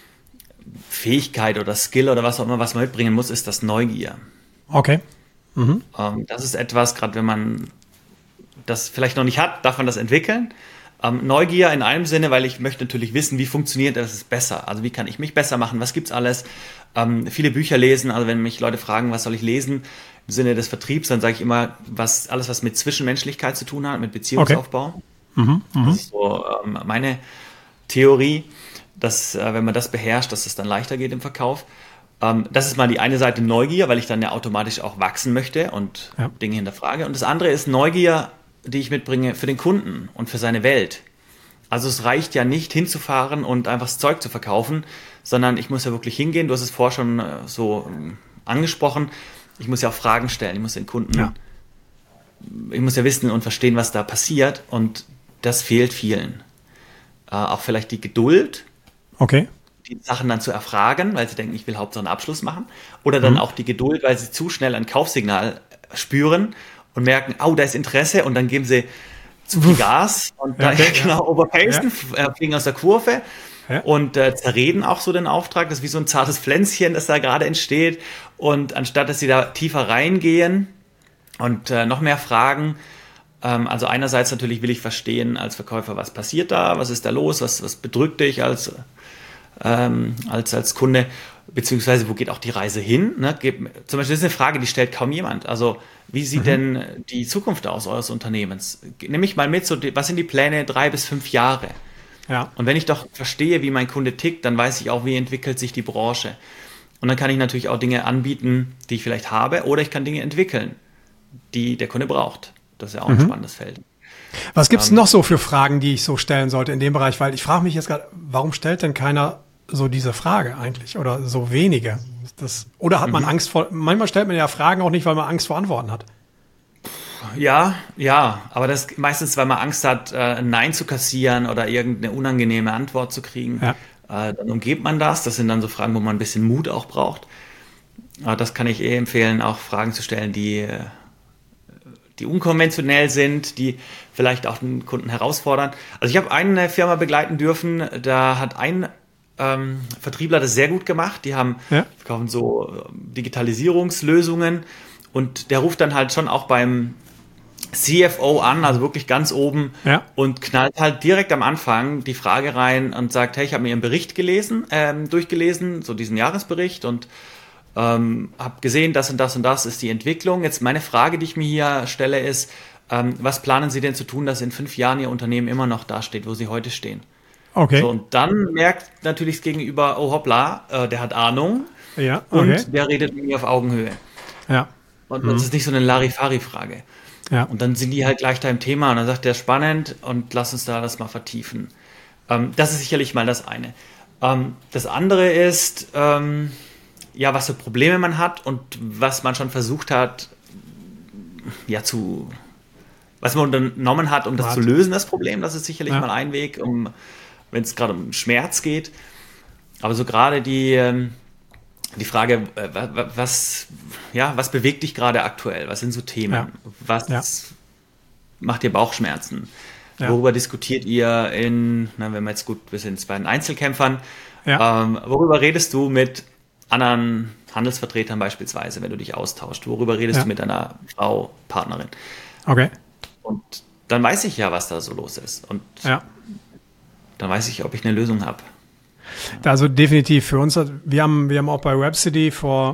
Fähigkeit oder Skill oder was auch immer, was man mitbringen muss, ist das Neugier. Okay. Mhm. Ähm, das ist etwas, gerade wenn man das vielleicht noch nicht hat, darf man das entwickeln. Ähm, Neugier in einem Sinne, weil ich möchte natürlich wissen, wie funktioniert das besser. Also wie kann ich mich besser machen, was gibt's alles? Ähm, viele Bücher lesen, also wenn mich Leute fragen, was soll ich lesen, im Sinne des Vertriebs, dann sage ich immer, was alles, was mit Zwischenmenschlichkeit zu tun hat, mit Beziehungsaufbau. Okay. Mhm, das ist so ähm, meine Theorie, dass äh, wenn man das beherrscht, dass es dann leichter geht im Verkauf. Ähm, das ist mal die eine Seite Neugier, weil ich dann ja automatisch auch wachsen möchte und ja. Dinge hinterfrage. Und das andere ist Neugier, die ich mitbringe für den Kunden und für seine Welt. Also es reicht ja nicht hinzufahren und einfach das Zeug zu verkaufen, sondern ich muss ja wirklich hingehen. Du hast es vorher schon äh, so ähm, angesprochen. Ich muss ja auch Fragen stellen, ich muss den Kunden, ja. ich muss ja wissen und verstehen, was da passiert und das fehlt vielen. Äh, auch vielleicht die Geduld, okay. die Sachen dann zu erfragen, weil sie denken, ich will Hauptsache einen Abschluss machen. Oder dann mhm. auch die Geduld, weil sie zu schnell ein Kaufsignal spüren und merken, oh, da ist Interesse und dann geben sie zu viel Gas und ja, okay, genau, ja. overpacen, ja. fliegen aus der Kurve. Ja. Und äh, zerreden auch so den Auftrag. Das ist wie so ein zartes Pflänzchen, das da gerade entsteht. Und anstatt, dass sie da tiefer reingehen und äh, noch mehr fragen, ähm, also einerseits natürlich will ich verstehen als Verkäufer, was passiert da, was ist da los, was, was bedrückt dich als, ähm, als, als Kunde, beziehungsweise wo geht auch die Reise hin? Ne? Zum Beispiel, das ist eine Frage, die stellt kaum jemand. Also wie sieht mhm. denn die Zukunft aus eures Unternehmens? Nimm mich mal mit, so die, was sind die Pläne drei bis fünf Jahre? Ja. Und wenn ich doch verstehe, wie mein Kunde tickt, dann weiß ich auch, wie entwickelt sich die Branche. Und dann kann ich natürlich auch Dinge anbieten, die ich vielleicht habe, oder ich kann Dinge entwickeln, die der Kunde braucht. Das ist ja auch ein mhm. spannendes Feld. Was gibt es ähm, noch so für Fragen, die ich so stellen sollte in dem Bereich? Weil ich frage mich jetzt gerade, warum stellt denn keiner so diese Frage eigentlich oder so wenige? Das, oder hat man mhm. Angst vor, manchmal stellt man ja Fragen auch nicht, weil man Angst vor Antworten hat. Ja, ja, aber das meistens, weil man Angst hat, ein Nein zu kassieren oder irgendeine unangenehme Antwort zu kriegen. Ja. Äh, dann umgeht man das. Das sind dann so Fragen, wo man ein bisschen Mut auch braucht. Äh, das kann ich eh empfehlen, auch Fragen zu stellen, die, die unkonventionell sind, die vielleicht auch den Kunden herausfordern. Also ich habe eine Firma begleiten dürfen, da hat ein ähm, Vertriebler das sehr gut gemacht. Die haben ja. verkaufen so Digitalisierungslösungen und der ruft dann halt schon auch beim C F O an, also wirklich ganz oben ja. und knallt halt direkt am Anfang die Frage rein und sagt, hey, ich habe mir Ihren Bericht gelesen, ähm, durchgelesen, so diesen Jahresbericht und ähm, habe gesehen, das und das und das ist die Entwicklung. Jetzt meine Frage, die ich mir hier stelle, ist, ähm, was planen Sie denn zu tun, dass in fünf Jahren Ihr Unternehmen immer noch dasteht, wo Sie heute stehen? Okay. So, und dann merkt natürlich das Gegenüber, oh hoppla, äh, der hat Ahnung ja, okay. und der redet mit mir auf Augenhöhe. Ja. Und das mhm. ist nicht so eine Larifari-Frage. Ja. Und dann sind die halt gleich da im Thema und dann sagt der spannend und lass uns da das mal vertiefen. Ähm, das ist sicherlich mal das eine. Ähm, das andere ist, ähm, ja, was für Probleme man hat und was man schon versucht hat, ja, zu, was man unternommen hat, um das Warte. zu lösen, das Problem. Das ist sicherlich ja. mal ein Weg, um, wenn es gerade um Schmerz geht. Aber so gerade die, ähm, Die Frage, was, ja, was bewegt dich gerade aktuell? Was sind so Themen? Ja. Was ja. macht dir Bauchschmerzen? Ja. Worüber diskutiert ihr in, na, wenn wir jetzt gut, wir sind jetzt bei den Einzelkämpfern, ja. ähm, worüber redest du mit anderen Handelsvertretern beispielsweise, wenn du dich austauscht? Worüber redest ja. du mit deiner Frau, Partnerin? Okay. Und dann weiß ich ja, was da so los ist. Und ja. dann weiß ich, ob ich eine Lösung habe. Also definitiv für uns, wir haben, wir haben auch bei Rhapsody vor,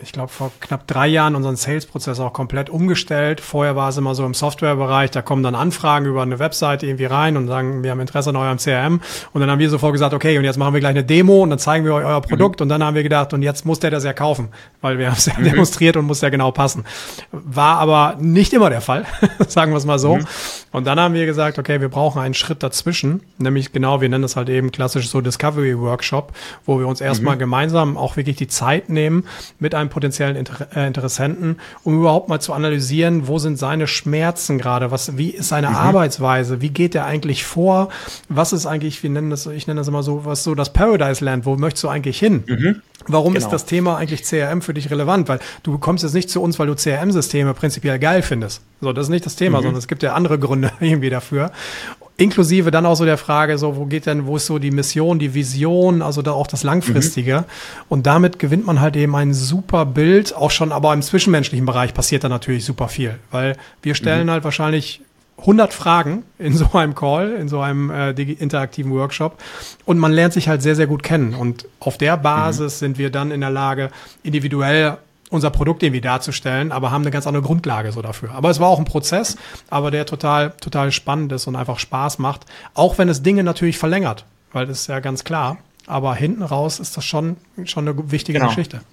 ich glaube, vor knapp drei Jahren unseren Sales-Prozess auch komplett umgestellt. Vorher war es immer so im Softwarebereich, da kommen dann Anfragen über eine Webseite irgendwie rein und sagen, wir haben Interesse an eurem C R M. Und dann haben wir sofort gesagt, okay, und jetzt machen wir gleich eine Demo und dann zeigen wir euch euer Produkt. Mhm. Und dann haben wir gedacht, und jetzt muss der das ja kaufen, weil wir haben es ja mhm. demonstriert und muss ja genau passen. War aber nicht immer der Fall, sagen wir es mal so. Mhm. Und dann haben wir gesagt, okay, wir brauchen einen Schritt dazwischen, nämlich genau, wir nennen das halt eben klassisch so Discovery Workshop, wo wir uns erstmal mhm. gemeinsam auch wirklich die Zeit nehmen mit einem potenziellen Inter- äh, Interessenten, um überhaupt mal zu analysieren, wo sind seine Schmerzen gerade, was, wie ist seine mhm. Arbeitsweise, wie geht er eigentlich vor, was ist eigentlich, wir nennen das, ich nenne das immer so, was so das Paradise Land, wo möchtest du eigentlich hin? Mhm. Warum genau. ist das Thema eigentlich C R M für dich relevant? Weil du kommst jetzt nicht zu uns, weil du C R M-Systeme prinzipiell geil findest. So, das ist nicht das Thema, mhm. sondern es gibt ja andere Gründe irgendwie dafür. Inklusive dann auch so der Frage, so, wo geht denn, wo ist so die Mission, die Vision, also da auch das Langfristige. Mhm. Und damit gewinnt man halt eben ein super Bild, auch schon, aber im zwischenmenschlichen Bereich passiert da natürlich super viel. Weil wir stellen mhm. halt wahrscheinlich hundert Fragen in so einem Call, in so einem äh, interaktiven Workshop und man lernt sich halt sehr, sehr gut kennen und auf der Basis mhm. sind wir dann in der Lage, individuell unser Produkt irgendwie darzustellen, aber haben eine ganz andere Grundlage so dafür. Aber es war auch ein Prozess, aber der total, total spannend ist und einfach Spaß macht, auch wenn es Dinge natürlich verlängert, weil das ist ja ganz klar, aber hinten raus ist das schon, schon eine wichtige genau. Geschichte.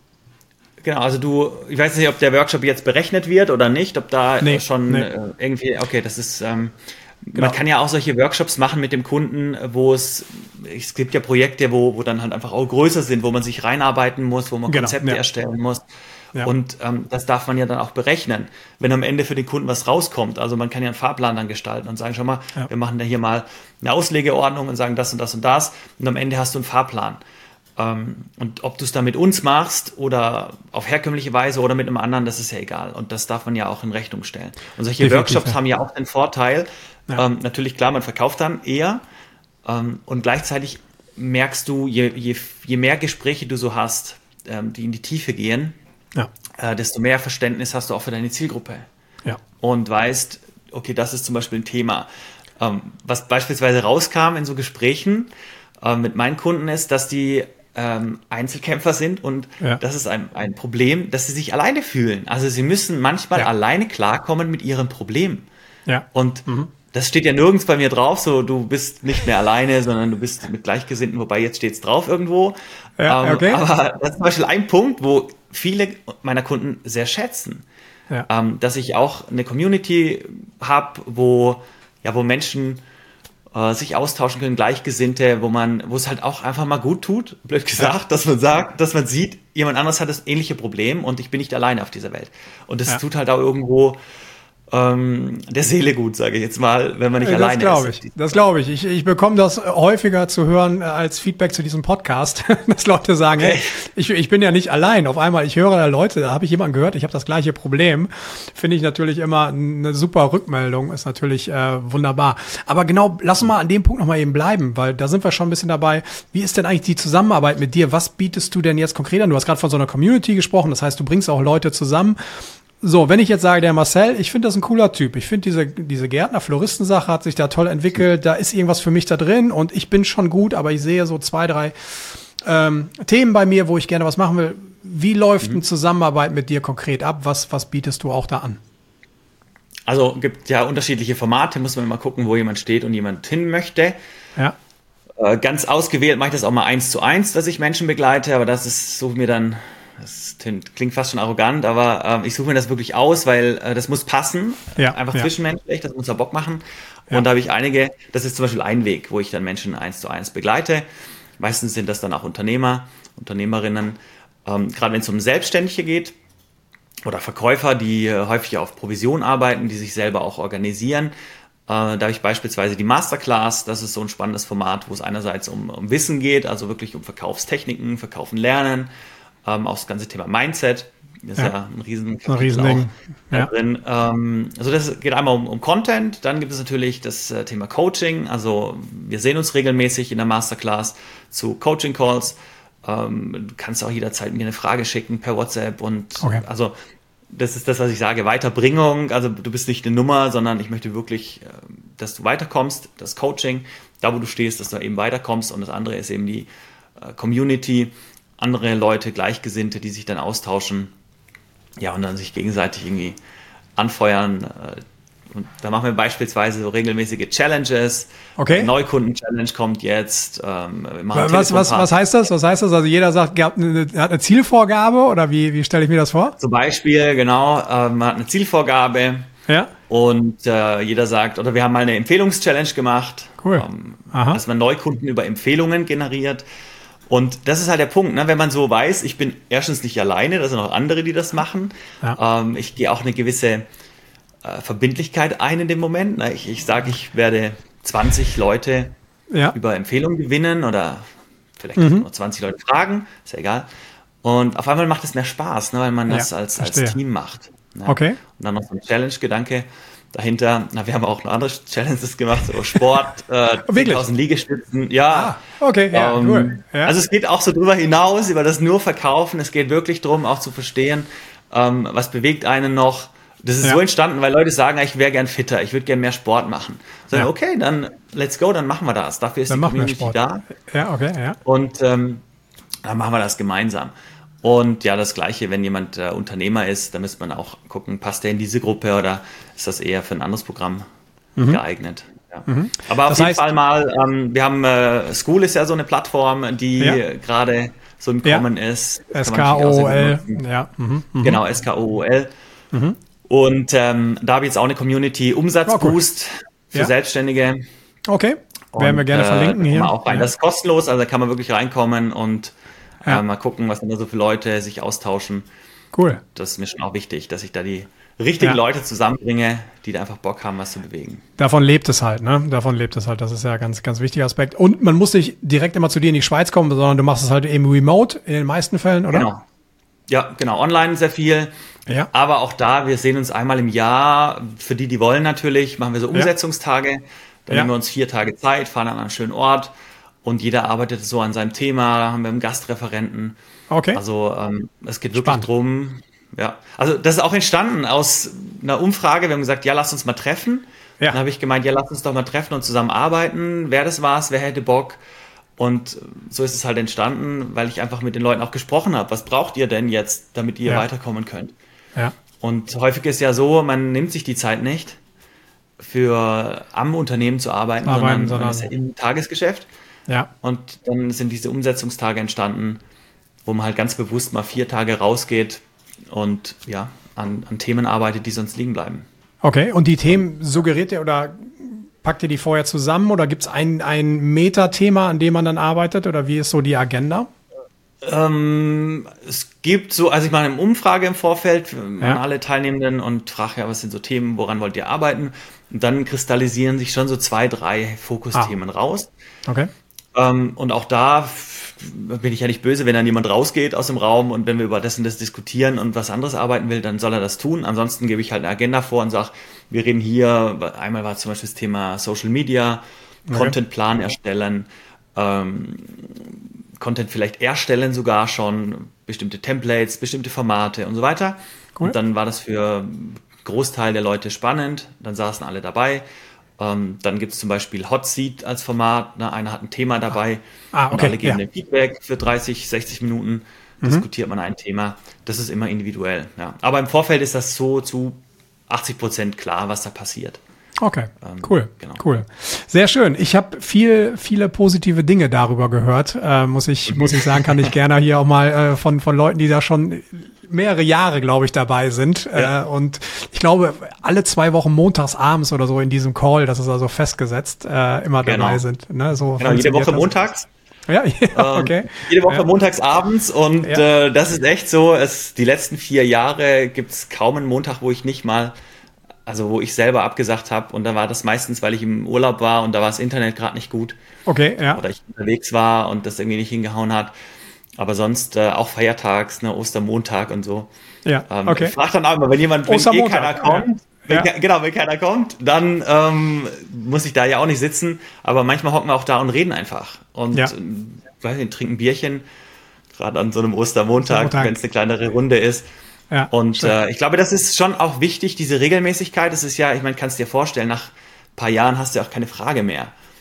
Genau, also du, ich weiß nicht, ob der Workshop jetzt berechnet wird oder nicht, ob da nee, schon nee. Äh, irgendwie, okay, das ist, ähm, genau. Man kann ja auch solche Workshops machen mit dem Kunden, wo es, es gibt ja Projekte, wo, wo dann halt einfach auch größer sind, wo man sich reinarbeiten muss, wo man genau, Konzepte ja. erstellen muss. Ja. Und ähm, das darf man ja dann auch berechnen, wenn am Ende für den Kunden was rauskommt. Also man kann ja einen Fahrplan dann gestalten und sagen, schau mal, ja. wir machen da hier mal eine Auslegeordnung und sagen das und das und das. Und am Ende hast du einen Fahrplan. Um, und ob du es dann mit uns machst oder auf herkömmliche Weise oder mit einem anderen, das ist ja egal. Und das darf man ja auch in Rechnung stellen. Und solche Definitiv, Workshops ja. haben ja auch den Vorteil, ja. ähm, natürlich klar, man verkauft dann eher ähm, und gleichzeitig merkst du, je, je, je mehr Gespräche du so hast, ähm, die in die Tiefe gehen, ja. äh, desto mehr Verständnis hast du auch für deine Zielgruppe. Ja. Und weißt, okay, das ist zum Beispiel ein Thema. Ähm, was beispielsweise rauskam in so Gesprächen äh, mit meinen Kunden ist, dass die Ähm, Einzelkämpfer sind und ja. das ist ein, ein Problem, dass sie sich alleine fühlen. Also sie müssen manchmal ja. alleine klarkommen mit ihrem Problem. Ja. Und mhm. das steht ja nirgends bei mir drauf, so du bist nicht mehr alleine, sondern du bist mit Gleichgesinnten, wobei jetzt steht es drauf irgendwo. Ja, ähm, okay. Aber das ist zum Beispiel ein Punkt, wo viele meiner Kunden sehr schätzen, ja. ähm, dass ich auch eine Community habe, wo, ja, wo Menschen sich austauschen können, Gleichgesinnte, wo man, wo es halt auch einfach mal gut tut, blöd gesagt, ja. dass man sagt, dass man sieht, jemand anderes hat das ähnliche Problem und ich bin nicht alleine auf dieser Welt. Und das ja. tut halt auch irgendwo ähm, der Seele gut, sage ich jetzt mal, wenn man nicht das alleine glaub ist. Ich. Das glaube ich. ich. Ich bekomme das häufiger zu hören als Feedback zu diesem Podcast, dass Leute sagen, okay. hey, ich, ich bin ja nicht allein. Auf einmal, ich höre da Leute, da habe ich jemanden gehört, ich habe das gleiche Problem. Finde ich natürlich immer eine super Rückmeldung, ist natürlich äh, wunderbar. Aber genau, lass uns mal an dem Punkt nochmal eben bleiben, weil da sind wir schon ein bisschen dabei. Wie ist denn eigentlich die Zusammenarbeit mit dir? Was bietest du denn jetzt konkret an? Du hast gerade von so einer Community gesprochen, das heißt, du bringst auch Leute zusammen. So, wenn ich jetzt sage, der Marcel, ich finde das ein cooler Typ. Ich finde diese diese Gärtner-Floristen-Sache hat sich da toll entwickelt. Da ist irgendwas für mich da drin und ich bin schon gut, aber ich sehe so zwei, drei ähm, Themen bei mir, wo ich gerne was machen will. Wie läuft mhm. eine Zusammenarbeit mit dir konkret ab? Was was bietest du auch da an? Also gibt ja unterschiedliche Formate, muss man mal gucken, wo jemand steht und jemand hin möchte. Ja. Äh, ganz ausgewählt mache ich das auch mal eins zu eins, dass ich Menschen begleite, aber das ist, suche mir dann, das klingt fast schon arrogant, aber äh, ich suche mir das wirklich aus, weil äh, das muss passen, ja, einfach ja. zwischenmenschlich, das muss ja Bock machen. Ja. Und da habe ich einige, das ist zum Beispiel ein Weg, wo ich dann Menschen eins zu eins begleite. Meistens sind das dann auch Unternehmer, Unternehmerinnen, ähm, gerade wenn es um Selbstständige geht oder Verkäufer, die äh, häufig auf Provision arbeiten, die sich selber auch organisieren. Äh, da habe ich beispielsweise die Masterclass, das ist so ein spannendes Format, wo es einerseits um, um Wissen geht, also wirklich um Verkaufstechniken, Verkaufen lernen, Ähm, auch das ganze Thema Mindset, das ist ja, ja ein riesen ein Riesending. Da ja. drin. Ähm, also das geht einmal um, um Content, dann gibt es natürlich das äh, Thema Coaching, also wir sehen uns regelmäßig in der Masterclass zu Coaching-Calls, ähm, du kannst auch jederzeit mir eine Frage schicken per WhatsApp und okay. also das ist das, was ich sage, Weiterbringung, also du bist nicht eine Nummer, sondern ich möchte wirklich, äh, dass du weiterkommst, das Coaching, da wo du stehst, dass du eben weiterkommst und das andere ist eben die äh, Community, andere Leute, Gleichgesinnte, die sich dann austauschen, ja, und dann sich gegenseitig irgendwie anfeuern. Und da machen wir beispielsweise so regelmäßige Challenges. Okay. Neukunden-Challenge kommt jetzt. Ähm, wir machen was, was, was heißt das? Was heißt das? Also jeder sagt, ihr habt eine, hat eine Zielvorgabe oder wie, wie stelle ich mir das vor? Zum Beispiel, genau, äh, man hat eine Zielvorgabe. Ja. Und äh, jeder sagt, oder wir haben mal eine Empfehlungs-Challenge gemacht, cool. ähm, dass man Neukunden über Empfehlungen generiert. Und das ist halt der Punkt, ne? Wenn man so weiß, ich bin erstens nicht alleine, da sind auch andere, die das machen. Ja. Ähm, ich gehe auch eine gewisse äh, Verbindlichkeit ein in dem Moment. Ne? Ich, ich sage, ich werde zwanzig Leute ja. über Empfehlungen gewinnen oder vielleicht mhm. nur zwanzig Leute fragen, ist ja egal. Und auf einmal macht es mehr Spaß, ne? Weil man das ja, als, als Team macht. Ne? Okay. Und dann noch so ein Challenge-Gedanke dahinter. Na, wir haben auch noch andere Challenges gemacht, so Sport, äh, zehntausend Liegestützen. Ja. Ah, okay, ja, ähm, cool. Ja. Also es geht auch so drüber hinaus, über das nur Verkaufen. Es geht wirklich darum, auch zu verstehen, ähm, was bewegt einen noch. Das ist ja. so entstanden, weil Leute sagen, ich wäre gern fitter, ich würde gern mehr Sport machen. So, ja. okay, dann let's go, dann machen wir das. Dafür ist dann die Community da. Ja, okay, ja. Und ähm, dann machen wir das gemeinsam. Und ja, das Gleiche, wenn jemand äh, Unternehmer ist, dann müsste man auch gucken, passt der in diese Gruppe oder ist das eher für ein anderes Programm mhm. geeignet. Ja. Mhm. Aber auf das jeden heißt, Fall mal, ähm, wir haben, äh, School ist ja so eine Plattform, die ja. gerade so im Kommen ja. ist. S K O O L. Ja. Mhm. Mhm. Genau, S K O O L. Mhm. Und ähm, da habe ich jetzt auch eine Community, Umsatzboost oh, cool. für ja. Selbstständige. Okay, werden wir gerne äh, verlinken hier. Auch rein. Ja. Das ist kostenlos, also da kann man wirklich reinkommen und Ja. Äh, mal gucken, was da so viele Leute sich austauschen. Cool. Das ist mir schon auch wichtig, dass ich da die richtigen ja. Leute zusammenbringe, die da einfach Bock haben, was zu bewegen. Davon lebt es halt, ne? Davon lebt es halt. Das ist ja ein ganz, ganz wichtiger Aspekt. Und man muss nicht direkt immer zu dir in die Schweiz kommen, sondern du machst es halt eben remote in den meisten Fällen, oder? Genau. Ja, genau. Online sehr viel. Ja. Aber auch da, wir sehen uns einmal im Jahr. Für die, die wollen natürlich, machen wir so Umsetzungstage. Ja. Dann ja. nehmen wir uns vier Tage Zeit, fahren an einen schönen Ort. Und jeder arbeitet so an seinem Thema, da haben wir einen Gastreferenten. Okay. Also ähm, es geht wirklich Spannend. drum, ja. Also das ist auch entstanden aus einer Umfrage. Wir haben gesagt, ja, lass uns mal treffen. Ja. Dann habe ich gemeint, ja, lass uns doch mal treffen und zusammen arbeiten. Wer das war's, wer hätte Bock? Und so ist es halt entstanden, weil ich einfach mit den Leuten auch gesprochen habe. Was braucht ihr denn jetzt, damit ihr ja. weiterkommen könnt? Ja. Und häufig ist ja so, man nimmt sich die Zeit nicht, für am Unternehmen zu arbeiten, arbeiten sondern, sondern man ist ja im Tagesgeschäft. Ja. Und dann sind diese Umsetzungstage entstanden, wo man halt ganz bewusst mal vier Tage rausgeht und ja, an, an Themen arbeitet, die sonst liegen bleiben. Okay, und die Themen suggeriert ihr oder packt ihr die vorher zusammen oder gibt es ein, ein Metathema, an dem man dann arbeitet oder wie ist so die Agenda? Ähm, es gibt so, also ich mache eine Umfrage im Vorfeld an ja. alle Teilnehmenden und frage ja, was sind so Themen, woran wollt ihr arbeiten? Und dann kristallisieren sich schon so zwei, drei Fokusthemen ah. raus. Okay. Ähm, und auch da bin ich ja nicht böse, wenn dann jemand rausgeht aus dem Raum und wenn wir über das und das diskutieren und was anderes arbeiten will, dann soll er das tun. Ansonsten gebe ich halt eine Agenda vor und sage, wir reden hier, einmal war zum Beispiel das Thema Social Media, okay. Contentplan erstellen, ähm, Content vielleicht erstellen sogar schon, bestimmte Templates, bestimmte Formate und so weiter. Cool. Und dann war das für einen Großteil der Leute spannend, dann saßen alle dabei. Ähm, dann gibt es zum Beispiel Hot Seat als Format, ne? Einer hat ein Thema dabei ah, okay. und alle geben ja. den Feedback für dreißig, sechzig Minuten, mhm. diskutiert man ein Thema. Das ist immer individuell. Ja. Aber im Vorfeld ist das so zu achtzig Prozent klar, was da passiert. Okay, cool, genau. cool. Sehr schön. Ich habe viel, viele positive Dinge darüber gehört, äh, muss ich, muss ich sagen, kann ich gerne hier auch mal äh, von, von Leuten, die da schon mehrere Jahre, glaube ich, dabei sind. Ja. Äh, und ich glaube, alle zwei Wochen montags abends oder so in diesem Call, das ist also festgesetzt, äh, immer genau. dabei sind. Ne? So genau, jede Woche das. montags. Ja, ja, okay. Ähm, jede Woche ja. montags abends und ja. äh, das ist echt so, es, die letzten vier Jahre gibt es kaum einen Montag, wo ich nicht mal Also wo ich selber abgesagt habe und da war das meistens, weil ich im Urlaub war und da war das Internet gerade nicht gut. Okay, ja. Oder ich unterwegs war und das irgendwie nicht hingehauen hat. Aber sonst äh, auch feiertags, ne, Ostermontag und so. Ja, ähm, okay. Ich frage dann auch immer, wenn jemand, wenn eh keiner kommt, ja. wenn, ja. genau, wenn keiner kommt, dann ähm, muss ich da ja auch nicht sitzen. Aber manchmal hocken wir auch da und reden einfach. Und ja. äh, weiß nicht, trinken Bierchen, gerade an so einem Ostermontag, wenn es eine kleinere Runde ist. Ja, und äh, ich glaube, das ist schon auch wichtig, diese Regelmäßigkeit. Das ist ja, ich meine, kannst dir vorstellen, nach ein paar Jahren hast du ja auch keine Frage mehr.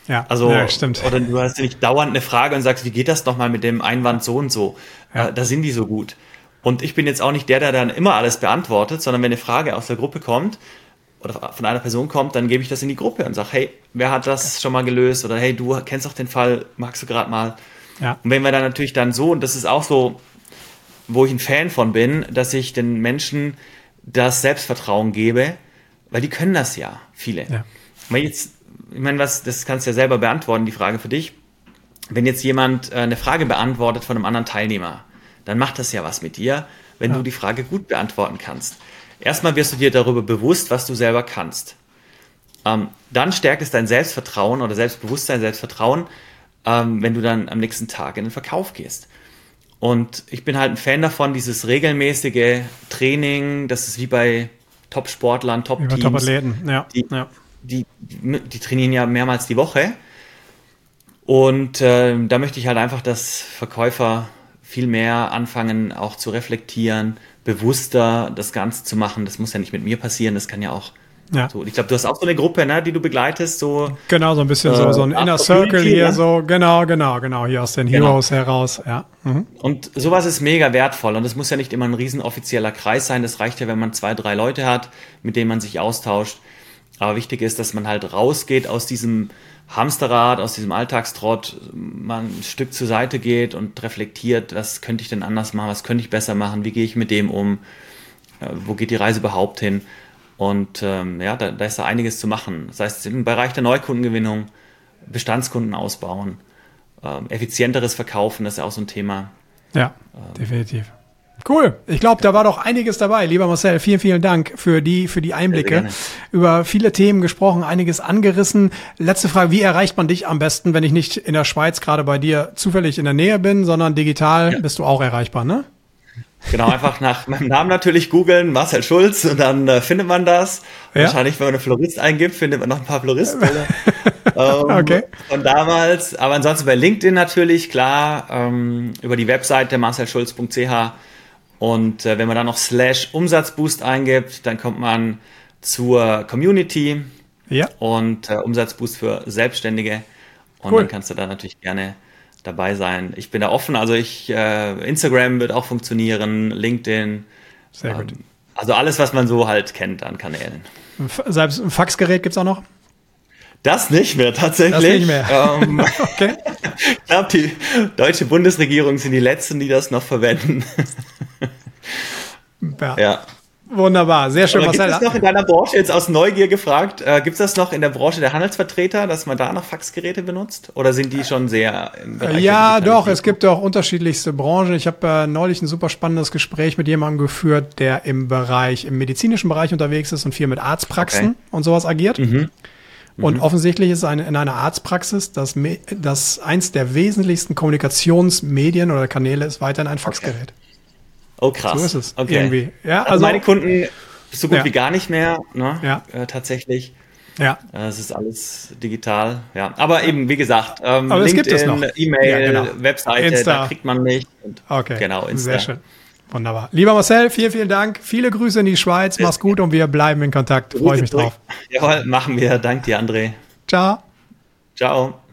Ja, also, ja, stimmt. Oder du hast nicht dauernd eine Frage und sagst, wie geht das nochmal mit dem Einwand so und so? Ja. Äh, da sind die so gut. Und ich bin jetzt auch nicht der, der dann immer alles beantwortet, sondern wenn eine Frage aus der Gruppe kommt oder von einer Person kommt, dann gebe ich das in die Gruppe und sage, hey, wer hat das schon mal gelöst? Oder hey, du kennst doch den Fall, magst du gerade mal? Ja. Und wenn wir dann natürlich dann so, und das ist auch so, wo ich ein Fan von bin, dass ich den Menschen das Selbstvertrauen gebe, weil die können das ja, viele. Ja. Weil jetzt, ich meine, was, das kannst du ja selber beantworten, die Frage für dich. Wenn jetzt jemand äh, eine Frage beantwortet von einem anderen Teilnehmer, dann macht das ja was mit dir, wenn ja. du die Frage gut beantworten kannst. Erstmal wirst du dir darüber bewusst, was du selber kannst. Ähm, dann stärkt es dein Selbstvertrauen oder Selbstbewusstsein, Selbstvertrauen, ähm, wenn du dann am nächsten Tag in den Verkauf gehst. Und ich bin halt ein Fan davon, dieses regelmäßige Training, das ist wie bei Top-Sportlern, Top-Teams. Top-Athleten, ja. Die, ja. Die, die, die trainieren ja mehrmals die Woche. Und äh, da möchte ich halt einfach, dass Verkäufer viel mehr anfangen, auch zu reflektieren, bewusster das Ganze zu machen. Das muss ja nicht mit mir passieren, das kann ja auch ja. so. Ich glaube, du hast auch so eine Gruppe, ne, die du begleitest. So, genau, so ein bisschen äh, so, so ein Inner Circle hier, ne? so, genau, genau, genau, hier aus den genau. Heroes heraus. Ja. Mhm. Und sowas ist mega wertvoll. Und es muss ja nicht immer ein riesen offizieller Kreis sein. Das reicht ja, wenn man zwei, drei Leute hat, mit denen man sich austauscht. Aber wichtig ist, dass man halt rausgeht aus diesem Hamsterrad, aus diesem Alltagstrott, mal ein Stück zur Seite geht und reflektiert, was könnte ich denn anders machen, was könnte ich besser machen, wie gehe ich mit dem um, äh, wo geht die Reise überhaupt hin? Und ähm, ja, da, da ist da einiges zu machen. Das heißt, im Bereich der Neukundengewinnung, Bestandskunden ausbauen, ähm, effizienteres Verkaufen, das ist ja auch so ein Thema. Ja, ähm, definitiv. Cool. Ich glaube, da war doch einiges dabei. Lieber Marcel, vielen, vielen Dank für die, für die Einblicke. Sehr, sehr über viele Themen gesprochen, einiges angerissen. Letzte Frage, wie erreicht man dich am besten, wenn ich nicht in der Schweiz gerade bei dir zufällig in der Nähe bin, sondern digital ja. bist du auch erreichbar, ne? Genau, einfach nach meinem Namen natürlich googeln, Marcel Schulz, und dann äh, findet man das. Ja? Wahrscheinlich, wenn man eine Florist eingibt, findet man noch ein paar Floristen. ähm, okay. Von damals. Aber ansonsten bei LinkedIn natürlich, klar, ähm, über die Webseite marcel schulz punkt c h. Und äh, wenn man dann noch slash Umsatzboost eingibt, dann kommt man zur Community ja. und äh, Umsatzboost für Selbstständige. Und cool. dann kannst du da natürlich gerne dabei sein. Ich bin da offen, also ich äh, Instagram wird auch funktionieren, LinkedIn. Sehr gut. Ähm, also alles, was man so halt kennt an Kanälen. Selbst ein Faxgerät gibt's auch noch? Das nicht mehr, tatsächlich. Das nicht mehr. Ähm, okay. Ich glaube, die deutsche Bundesregierung sind die Letzten, die das noch verwenden. Ja. ja. Wunderbar, sehr schön, Marcel. Marcel. Gibt es noch in deiner Branche, jetzt aus Neugier gefragt, äh, gibt es das noch in der Branche der Handelsvertreter, dass man da noch Faxgeräte benutzt? Oder sind die schon sehr im Bereich Ja, doch, es gibt auch unterschiedlichste Branchen. Ich habe äh, neulich ein super spannendes Gespräch mit jemandem geführt, der im Bereich, im medizinischen Bereich unterwegs ist und viel mit Arztpraxen okay. und sowas agiert. Mhm. Und mhm. offensichtlich ist eine, in einer Arztpraxis, dass das eins der wesentlichsten Kommunikationsmedien oder Kanäle ist weiterhin ein Faxgerät. Okay. Oh, krass. So ist es okay. irgendwie. Ja, also, also meine Kunden so gut ja. wie gar nicht mehr, ne? Ja. Äh, tatsächlich. Ja. Äh, es ist alles digital, ja. Aber eben, wie gesagt, ähm, Aber LinkedIn, es gibt es noch. E-Mail, ja, genau. Webseite, Insta. Da kriegt man mich. Und okay, genau, Insta. Sehr schön. Wunderbar. Lieber Marcel, vielen, vielen Dank. Viele Grüße in die Schweiz. Mach's gut und wir bleiben in Kontakt. Freue ich mich drauf. Jawohl, machen wir. Dank dir, André. Ciao. Ciao.